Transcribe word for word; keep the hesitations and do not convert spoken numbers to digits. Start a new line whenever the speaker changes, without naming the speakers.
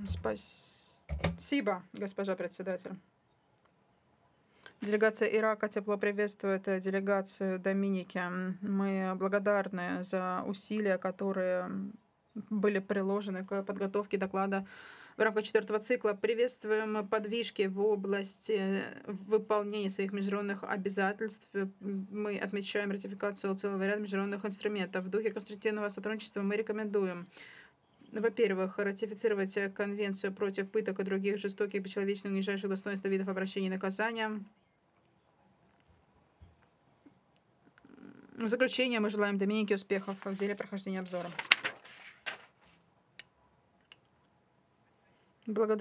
Спасибо, госпожа председатель. Делегация Ирака тепло приветствует делегацию Доминики. Мы благодарны за усилия, которые были приложены к подготовке доклада в рамках четвертого цикла. Приветствуем подвижки в области выполнения своих международных обязательств. Мы отмечаем ратификацию целого ряда международных инструментов. В духе конструктивного сотрудничества мы рекомендуем, во-первых, ратифицировать Конвенцию против пыток и других жестоких, бесчеловечных, унижающих достоинства видов обращения и наказания. В заключение мы желаем Доминике успехов в деле прохождения обзора. Благодарю.